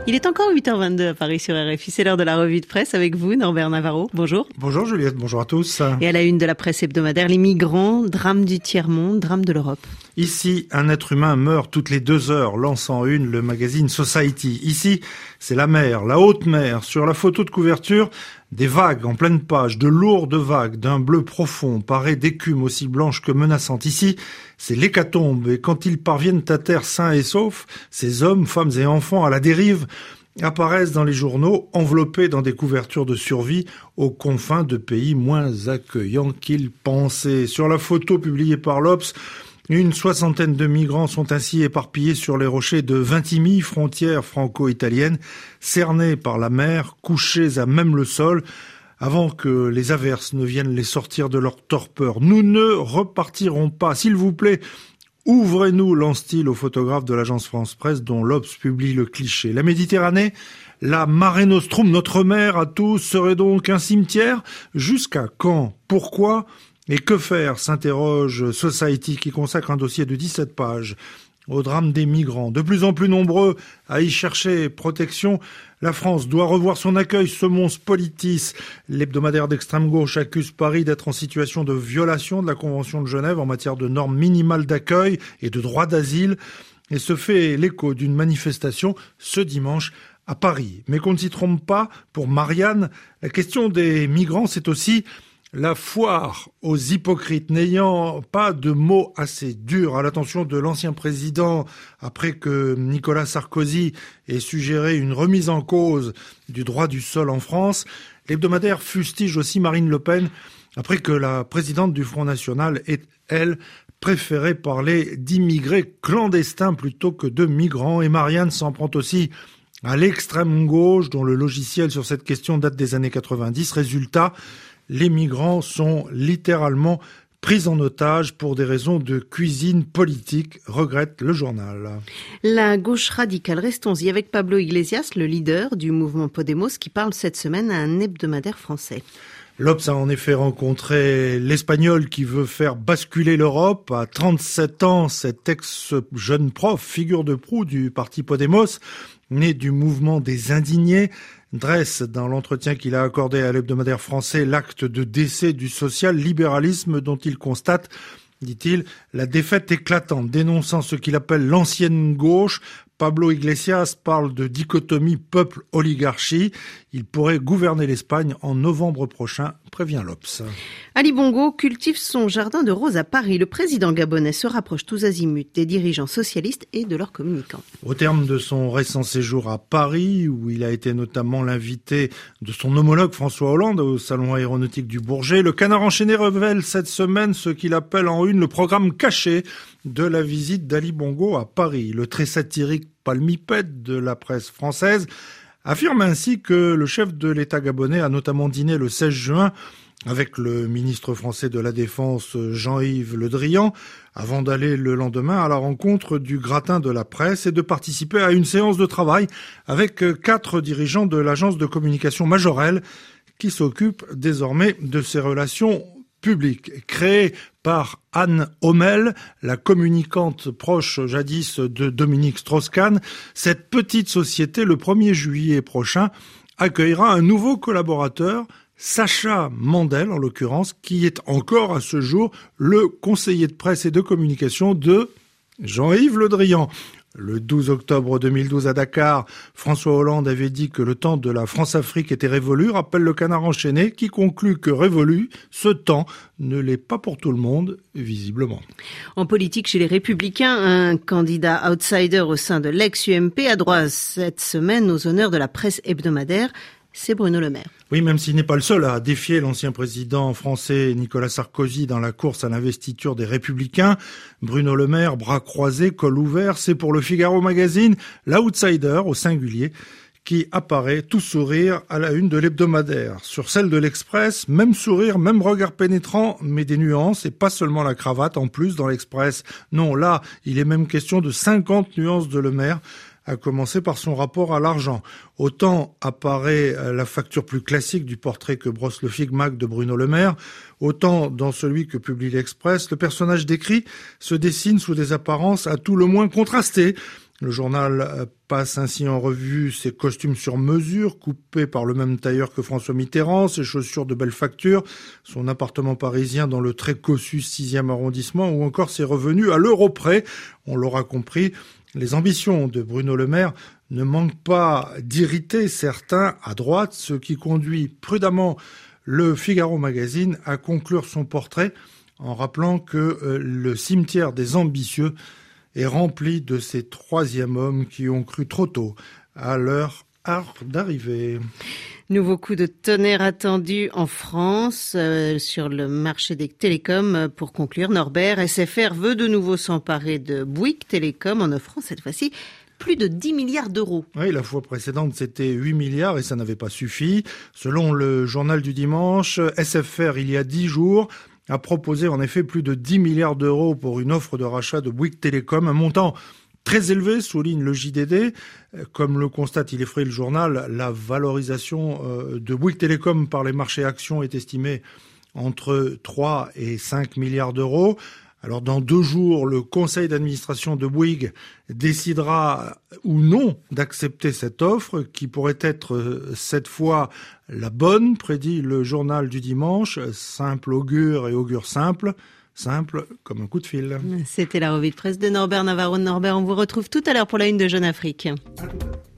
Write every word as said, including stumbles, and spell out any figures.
Il est encore huit heures vingt-deux à Paris sur R F I, c'est l'heure de la revue de presse avec vous, Norbert Navarro. Bonjour. Bonjour Juliette, bonjour à tous. Et à la une de la presse hebdomadaire, les migrants, drame du tiers-monde, drame de l'Europe. Ici, un être humain meurt toutes les deux heures, lance en une le magazine Society. Ici, c'est la mer, la haute mer. Sur la photo de couverture, des vagues en pleine page, de lourdes vagues, d'un bleu profond, parées d'écume aussi blanche que menaçante. Ici, c'est l'hécatombe, et quand ils parviennent à terre sains et saufs, ces hommes, femmes et enfants à la dérive apparaissent dans les journaux, enveloppés dans des couvertures de survie aux confins de pays moins accueillants qu'ils pensaient. Sur la photo publiée par l'Obs, une soixantaine de migrants sont ainsi éparpillés sur les rochers de Vintimille, frontière franco-italienne, cernés par la mer, couchés à même le sol, avant que les averses ne viennent les sortir de leur torpeur. Nous ne repartirons pas, s'il vous plaît. Ouvrez-nous, lance-t-il au photographe de l'agence France Presse dont l'Obs publie le cliché. La Méditerranée, la Mare Nostrum, notre mer à tous, serait donc un cimetière? Jusqu'à quand? Pourquoi? Et que faire, s'interroge Society qui consacre un dossier de dix-sept pages au drame des migrants. De plus en plus nombreux à y chercher protection, la France doit revoir son accueil, ce monstre politis. L'hebdomadaire d'extrême gauche accuse Paris d'être en situation de violation de la Convention de Genève en matière de normes minimales d'accueil et de droit d'asile, et se fait l'écho d'une manifestation ce dimanche à Paris. Mais qu'on ne s'y trompe pas, pour Marianne, la question des migrants, c'est aussi la foire aux hypocrites. N'ayant pas de mots assez durs à l'attention de l'ancien président après que Nicolas Sarkozy ait suggéré une remise en cause du droit du sol en France, l'hebdomadaire fustige aussi Marine Le Pen après que la présidente du Front National ait, elle, préféré parler d'immigrés clandestins plutôt que de migrants. Et Marianne s'en prend aussi à l'extrême gauche dont le logiciel sur cette question date des années quatre-vingt-dix. Résultat, les migrants sont littéralement pris en otage pour des raisons de cuisine politique, regrette le journal. La gauche radicale, restons-y avec Pablo Iglesias, le leader du mouvement Podemos, qui parle cette semaine à un hebdomadaire français. L'Obs a en effet rencontré l'Espagnol qui veut faire basculer l'Europe. À trente-sept ans, cet ex-jeune prof, figure de proue du parti Podemos, né du mouvement des indignés, dresse dans l'entretien qu'il a accordé à l'hebdomadaire français l'acte de décès du social-libéralisme dont il constate, dit-il, la défaite éclatante. Dénonçant ce qu'il appelle l'ancienne gauche, Pablo Iglesias parle de dichotomie peuple-oligarchie. Il pourrait gouverner l'Espagne en novembre prochain, prévient l'Obs. Ali Bongo cultive son jardin de roses à Paris. Le président gabonais se rapproche tous azimuts des dirigeants socialistes et de leurs communicants. Au terme de son récent séjour à Paris, où il a été notamment l'invité de son homologue François Hollande au salon aéronautique du Bourget, le Canard enchaîné révèle cette semaine ce qu'il appelle en une le programme caché de la visite d'Ali Bongo à Paris. Le très satirique palmipède de la presse française affirme ainsi que le chef de l'État gabonais a notamment dîné le seize juin avec le ministre français de la Défense Jean-Yves Le Drian, avant d'aller le lendemain à la rencontre du gratin de la presse et de participer à une séance de travail avec quatre dirigeants de l'agence de communication Majorelle qui s'occupe désormais de ses relations publiques. Créée par Anne Hommel, la communicante proche jadis de Dominique Strauss-Kahn, cette petite société, le premier juillet prochain, accueillera un nouveau collaborateur, Sacha Mandel en l'occurrence, qui est encore à ce jour le conseiller de presse et de communication de Jean-Yves Le Drian. Le douze octobre deux mille douze à Dakar, François Hollande avait dit que le temps de la France-Afrique était révolu, rappelle le Canard enchaîné, qui conclut que révolu, ce temps ne l'est pas pour tout le monde, visiblement. En politique, chez les Républicains, un candidat outsider au sein de l'ex-U M P a droit cette semaine aux honneurs de la presse hebdomadaire. C'est Bruno Le Maire. Oui, même s'il n'est pas le seul à défier l'ancien président français Nicolas Sarkozy dans la course à l'investiture des Républicains, Bruno Le Maire, bras croisés, col ouvert, c'est pour le Figaro Magazine l'outsider au singulier qui apparaît tout sourire à la une de l'hebdomadaire. Sur celle de l'Express, même sourire, même regard pénétrant, mais des nuances et pas seulement la cravate en plus dans l'Express. Non, là, il est même question de cinquante nuances de Le Maire, à commencer par son rapport à l'argent. Autant apparaît la facture plus classique du portrait que brosse le Figmag de Bruno Le Maire, autant dans celui que publie l'Express, le personnage décrit se dessine sous des apparences à tout le moins contrastées. Le journal passe ainsi en revue ses costumes sur mesure, coupés par le même tailleur que François Mitterrand, ses chaussures de belle facture, son appartement parisien dans le très cossu sixième arrondissement, ou encore ses revenus à l'euro près. On l'aura compris, les ambitions de Bruno Le Maire ne manquent pas d'irriter certains à droite, ce qui conduit prudemment le Figaro Magazine à conclure son portrait en rappelant que euh, le cimetière des ambitieux est rempli de ces troisièmes hommes qui ont cru trop tôt à leur heure d'arrivée. Nouveau coup de tonnerre attendu en France euh, sur le marché des télécoms. Pour conclure, Norbert, S F R veut de nouveau s'emparer de Bouygues Télécom en offrant cette fois-ci plus de dix milliards d'euros. Oui, la fois précédente, c'était huit milliards et ça n'avait pas suffi. Selon le journal du dimanche, S F R, il y a dix jours, a proposé en effet plus de dix milliards d'euros pour une offre de rachat de Bouygues Télécom, un montant très élevé, souligne le J D D. Comme le constate, il effraie le journal, la valorisation de Bouygues Télécom par les marchés actions est estimée entre trois et cinq milliards d'euros. Alors dans deux jours, le conseil d'administration de Bouygues décidera ou non d'accepter cette offre qui pourrait être cette fois la bonne, prédit le journal du dimanche. Simple augure et augure simple, simple comme un coup de fil. C'était la revue de presse de Norbert Navarro. Norbert, on vous retrouve tout à l'heure pour la une de Jeune Afrique.